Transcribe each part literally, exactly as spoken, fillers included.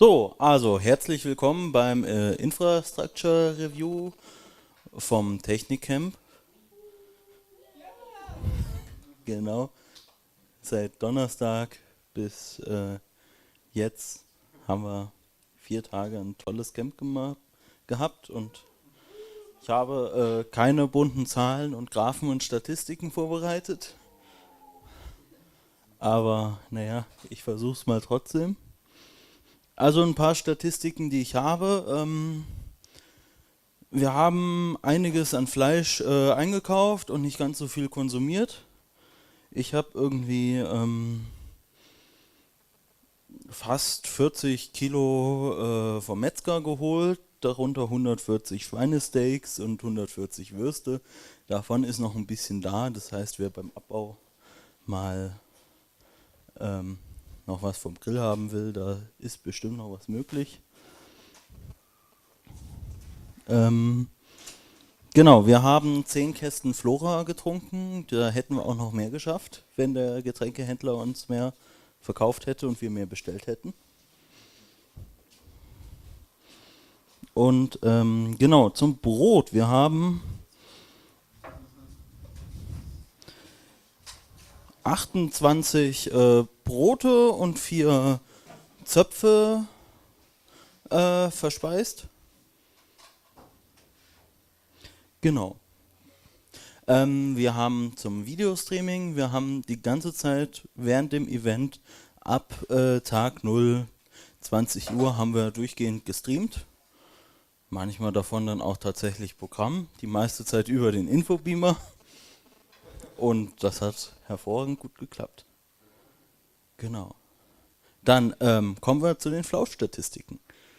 So, also herzlich willkommen beim äh, Infrastructure Review vom Technikcamp. Genau, seit Donnerstag bis äh, jetzt haben wir vier Tage ein tolles Camp gemacht, gehabt und ich habe äh, keine bunten Zahlen und Graphen und Statistiken vorbereitet, aber naja, ich versuche es mal trotzdem. Also ein paar Statistiken, die ich habe. Ähm, wir haben einiges an Fleisch äh, eingekauft und nicht ganz so viel konsumiert. Ich habe irgendwie ähm, fast vierzig Kilo äh, vom Metzger geholt, darunter hundertvierzig Schweinesteaks und hundertvierzig Würste. Davon ist noch ein bisschen da, das heißt, wer beim Abbau mal ähm, noch was vom Grill haben will, da ist bestimmt noch was möglich. Ähm, genau, wir haben zehn Kästen Flora getrunken. Da hätten wir auch noch mehr geschafft, wenn der Getränkehändler uns mehr verkauft hätte und wir mehr bestellt hätten. Und ähm, genau, zum Brot. Wir haben achtundzwanzig äh, Brote und vier Zöpfe äh, verspeist. Genau. Ähm, wir haben zum Videostreaming, wir haben die ganze Zeit während dem Event ab äh, Tag null, zwanzig Uhr haben wir durchgehend gestreamt. Manchmal davon dann auch tatsächlich Programm, die meiste Zeit über den Infobeamer. Und das hat hervorragend gut geklappt. Genau. Dann ähm, kommen wir zu den Flauschstatistiken.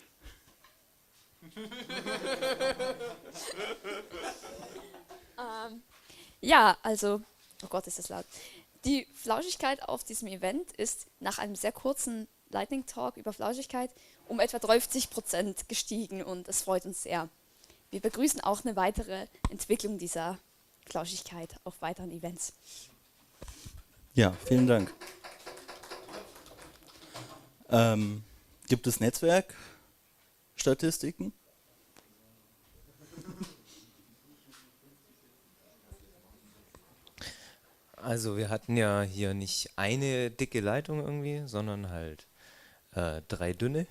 Ähm, ja, also, oh Gott, ist das laut. Die Flauschigkeit auf diesem Event ist nach einem sehr kurzen Lightning Talk über Flauschigkeit um etwa dreißig Prozent gestiegen und das freut uns sehr. Wir begrüßen auch eine weitere Entwicklung dieser Flauschigkeit auf weiteren Events. Ja, vielen Dank. Ähm, gibt es Netzwerkstatistiken? Also wir hatten ja hier nicht eine dicke Leitung irgendwie, sondern halt äh, drei dünne.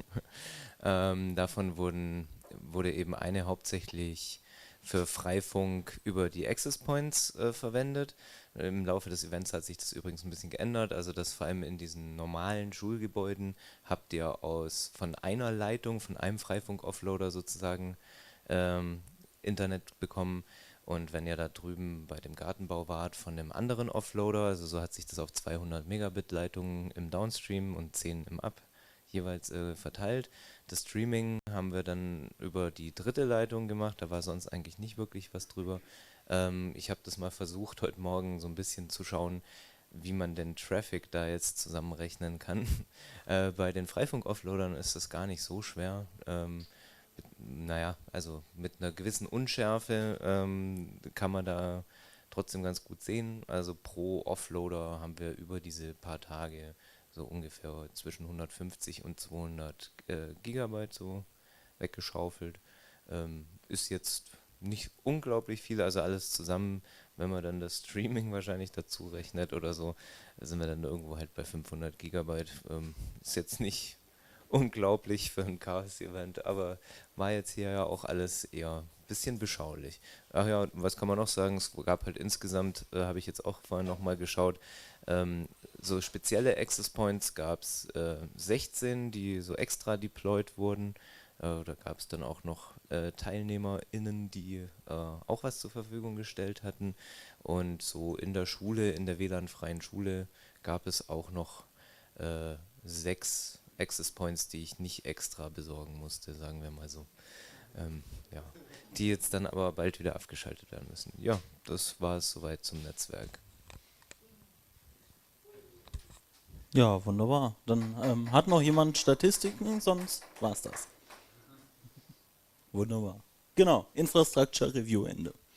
ähm, davon wurden, wurde eben eine hauptsächlich für Freifunk über die Access Points äh, verwendet. Im Laufe des Events hat sich das übrigens ein bisschen geändert, also dass vor allem in diesen normalen Schulgebäuden habt ihr aus von einer Leitung, von einem Freifunk-Offloader sozusagen ähm, Internet bekommen. Und wenn ihr da drüben bei dem Gartenbau wart von dem anderen Offloader, also so hat sich das auf zweihundert Megabit Leitungen im Downstream und zehn im Up jeweils äh, verteilt. Das Streaming haben wir dann über die dritte Leitung gemacht, da war sonst eigentlich nicht wirklich was drüber. Ähm, ich habe das mal versucht, heute Morgen so ein bisschen zu schauen, wie man den Traffic da jetzt zusammenrechnen kann. äh, bei den Freifunk-Offloadern ist das gar nicht so schwer. Ähm, naja, also mit einer gewissen Unschärfe ähm, kann man da trotzdem ganz gut sehen. Also pro Offloader haben wir über diese paar Tage so ungefähr zwischen hundertfünfzig und zweihundert äh, Gigabyte so weggeschaufelt. Ähm, ist jetzt nicht unglaublich viel, also alles zusammen, wenn man dann das Streaming wahrscheinlich dazu rechnet oder so, sind wir dann irgendwo halt bei fünfhundert Gigabyte. Ähm, ist jetzt nicht unglaublich für ein Chaos-Event, aber war jetzt hier ja auch alles eher ein bisschen beschaulich. Ach ja, was kann man noch sagen? Es gab halt insgesamt, äh, habe ich jetzt auch vorhin nochmal geschaut, ähm, so spezielle Access Points gab es äh, sechzehn, die so extra deployed wurden. Äh, da gab es dann auch noch äh, TeilnehmerInnen, die äh, auch was zur Verfügung gestellt hatten. Und so in der Schule, in der W L A N-freien Schule, gab es auch noch äh, sechs Access Points, die ich nicht extra besorgen musste, sagen wir mal so. Ähm, ja. Die jetzt dann aber bald wieder abgeschaltet werden müssen. Ja, das war es soweit zum Netzwerk. Ja, wunderbar. Dann ähm, hat noch jemand Statistiken, sonst war's das. Wunderbar. Genau, Infrastructure Review Ende.